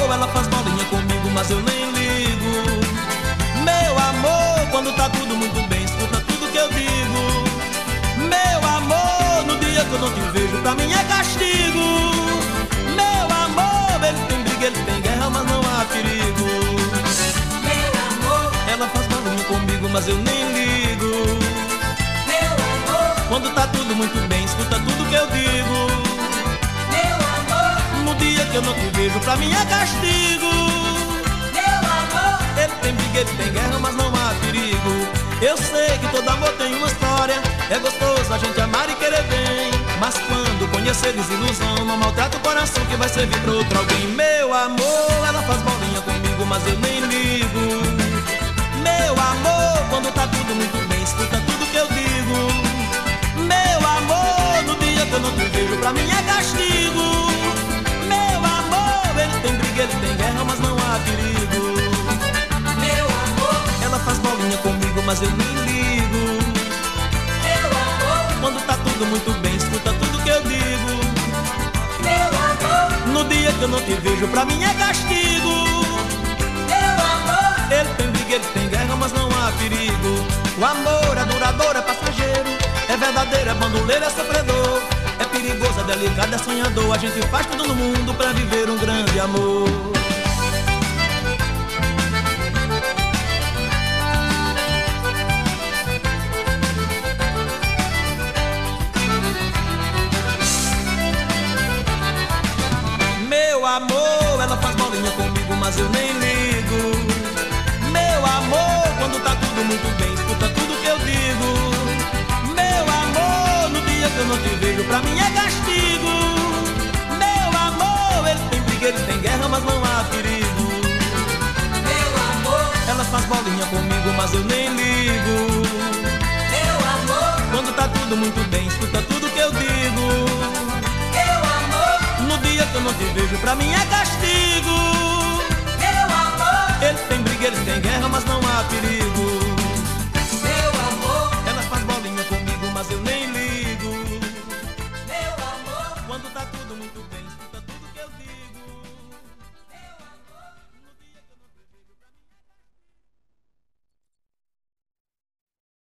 amor, ela faz bolinha comigo, mas eu nem ligo. Meu amor, quando tá tudo muito bem, escuta tudo que eu digo. Meu amor, no dia que eu não te vejo, pra mim é castigo. Meu amor, ele tem briga, ele tem guerra, mas não há perigo. Meu amor, ela faz bolinha comigo, mas eu nem ligo. meu amor, Quando tá tudo muito bem, escuta tudo que eu digo. meu amor, No dia que eu não te vejo, pra mim é castigo. meu amor, Ele tem briga, ele tem guerra, mas não há perigo. Eu sei que todo amor tem uma história. É gostoso a gente amar e querer bem, mas quando conhecer desilusão, não maltrata o coração que vai servir pra outro alguém. Meu amor, ela faz bolinha comigo, mas eu nem ligo. Meu amor, quando tá tudo muito bem, escuta tudo que eu digo. Meu amor, no dia que eu não te vejo, pra mim é castigo. Meu amor, ele tem briga, ele tem guerra, mas não há perigo. meu amor, Ela faz bolinha comigo, mas eu nem ligo. meu amor, Quando tá tudo muito bem, escuta tudo que eu digo. meu amor, No dia que eu não te vejo, pra mim é castigo. meu amor, Ele tem briga, ele tem guerra, mas não há perigo. O amor é duradouro, é passageiro, é verdadeiro, é bandoleiro, é sofredor. É perigoso, é delicado, é sonhador. A gente faz tudo no mundo pra viver um grande amor. Meu amor, ela faz bolinha comigo, mas eu nem ligo. Meu amor, quando tá tudo muito bem, escuta tudo que eu digo. Meu amor, no dia que eu não te vejo, pra mim é castigo. Meu amor, ele tem briga, ele tem guerra, mas não há perigo. meu amor, Ela faz bolinha comigo, mas eu nem ligo. meu amor, Quando tá tudo muito bem, escuta tudo que eu digo. meu amor, No dia que eu não te vejo, pra mim é castigo. meu amor, Ele tem briga, ele tem guerra, mas não há perigo.